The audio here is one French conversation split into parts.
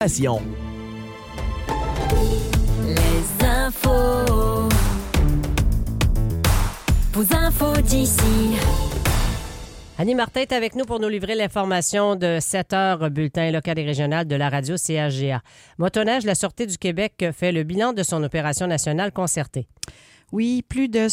Les infos. Vos infos d'ici. Annie Martin est avec nous pour nous livrer l'information de 7 heures, bulletin local et régional de la radio CHGA. Motoneige, la Sûreté du Québec fait le bilan de son opération nationale concertée. Oui, plus de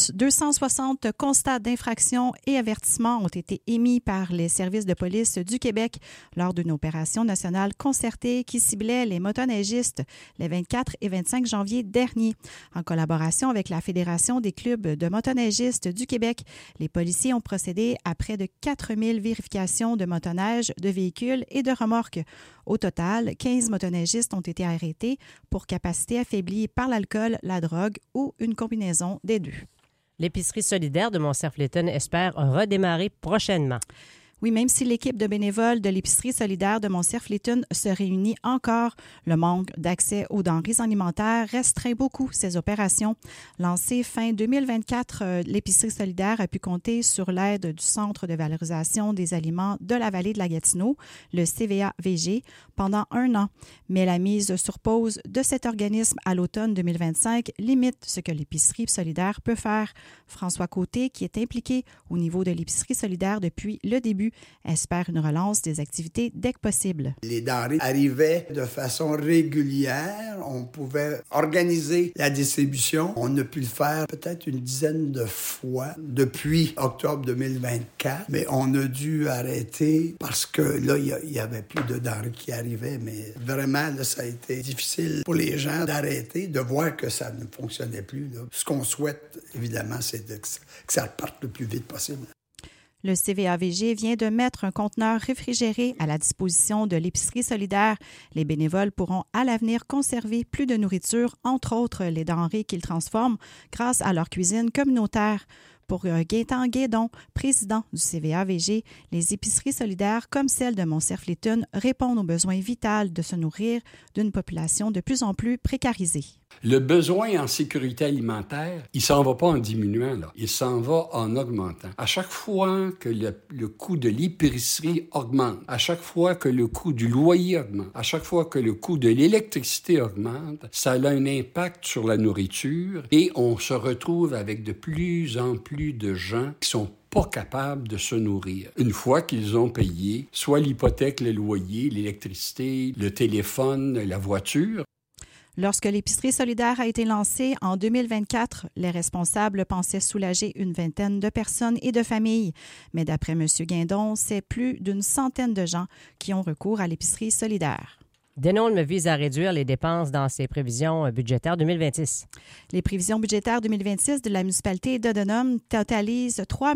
260 constats d'infraction et avertissements ont été émis par les services de police du Québec lors d'une opération nationale concertée qui ciblait les motoneigistes les 24 et 25 janvier dernier. En collaboration avec la Fédération des clubs de motoneigistes du Québec, les policiers ont procédé à près de 4000 vérifications de motoneige, de véhicules et de remorques. Au total, 15 motoneigistes ont été arrêtés pour capacité affaiblie par l'alcool, la drogue ou une combinaison des deux. L'épicerie solidaire de Montcerf-Léton espère redémarrer prochainement. Oui, même si l'équipe de bénévoles de l'épicerie solidaire de Montcerf-Léton se réunit encore, le manque d'accès aux denrées alimentaires restreint beaucoup ces opérations. Lancée fin 2024, l'épicerie solidaire a pu compter sur l'aide du Centre de valorisation des aliments de la vallée de la Gatineau, le CVA-VG, pendant 1 an. Mais la mise sur pause de cet organisme à l'automne 2025 limite ce que l'épicerie solidaire peut faire. François Côté, qui est impliqué au niveau de l'épicerie solidaire depuis le début, espère une relance des activités dès que possible. Les denrées arrivaient de façon régulière. On pouvait organiser la distribution. On a pu le faire peut-être une dizaine de fois depuis octobre 2024, mais on a dû arrêter parce que là, il y avait plus de denrées qui arrivaient. Mais vraiment, là, ça a été difficile pour les gens d'arrêter, de voir que ça ne fonctionnait plus. Là. Ce qu'on souhaite, évidemment, c'est que ça reparte le plus vite possible. Le CVAVG vient de mettre un conteneur réfrigéré à la disposition de l'épicerie solidaire. Les bénévoles pourront à l'avenir conserver plus de nourriture, entre autres les denrées qu'ils transforment grâce à leur cuisine communautaire. Pour Gaétan Guédon, président du CVAVG, les épiceries solidaires comme celle de Montcerf-Léton répondent au besoin vital de se nourrir d'une population de plus en plus précarisée. Le besoin en sécurité alimentaire, il s'en va pas en diminuant, là. Il s'en va en augmentant. À chaque fois que le coût de l'épicerie augmente, à chaque fois que le coût du loyer augmente, à chaque fois que le coût de l'électricité augmente, ça a un impact sur la nourriture et on se retrouve avec de plus en plus de gens qui sont pas capables de se nourrir. Une fois qu'ils ont payé soit l'hypothèque, le loyer, l'électricité, le téléphone, la voiture. Lorsque l'épicerie solidaire a été lancée en 2024, les responsables pensaient soulager une vingtaine de personnes et de familles. Mais d'après M. Guindon, c'est plus d'une centaine de gens qui ont recours à l'épicerie solidaire. Denholm vise à réduire les dépenses dans ses prévisions budgétaires 2026. Les prévisions budgétaires 2026 de la municipalité de Denholm totalisent 3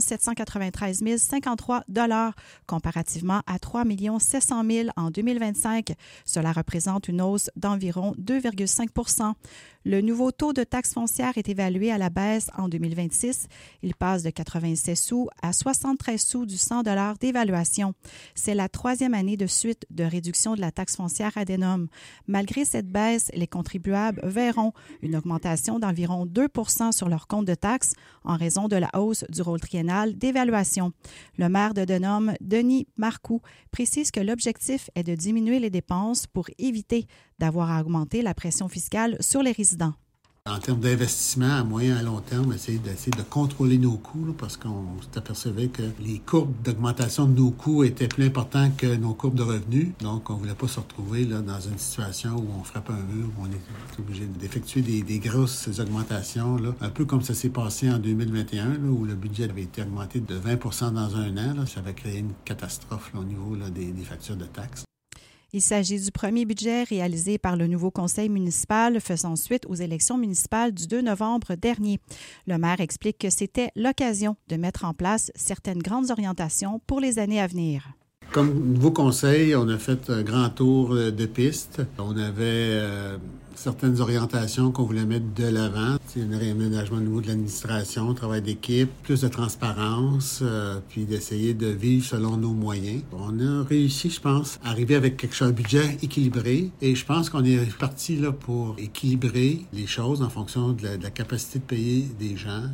793 053 $ comparativement à 3 700 000 en 2025. Cela représente une hausse d'environ 2,5 %. Le nouveau taux de taxe foncière est évalué à la baisse en 2026. Il passe de 96 sous à 73 sous du 100 $ d'évaluation. C'est la 3e année de suite de réduction de la taxe foncière à Denholm. Malgré cette baisse, les contribuables verront une augmentation d'environ 2 % sur leur compte de taxes en raison de la hausse du rôle triennal d'évaluation. Le maire de Denholm, Denis Marcoux, précise que l'objectif est de diminuer les dépenses pour éviter d'avoir à augmenter la pression fiscale sur les résidents. En termes d'investissement à moyen et à long terme, essayer de contrôler nos coûts là, parce qu'on s'apercevait que les courbes d'augmentation de nos coûts étaient plus importantes que nos courbes de revenus. Donc, on ne voulait pas se retrouver là, dans une situation où on frappe un mur, où on est obligé d'effectuer des grosses augmentations, là, un peu comme ça s'est passé en 2021, là, où le budget avait été augmenté de 20 % dans un an. Là, ça avait créé une catastrophe là, au niveau là, des factures de taxes. Il s'agit du premier budget réalisé par le nouveau conseil municipal faisant suite aux élections municipales du 2 novembre dernier. Le maire explique que c'était l'occasion de mettre en place certaines grandes orientations pour les années à venir. Comme nouveau conseil, on a fait un grand tour de piste. On avait certaines orientations qu'on voulait mettre de l'avant. C'est un réaménagement au niveau de l'administration, travail d'équipe, plus de transparence, puis d'essayer de vivre selon nos moyens. On a réussi, je pense, à arriver avec quelque chose, un budget équilibré. Et je pense qu'on est parti là pour équilibrer les choses en fonction de la capacité de payer des gens.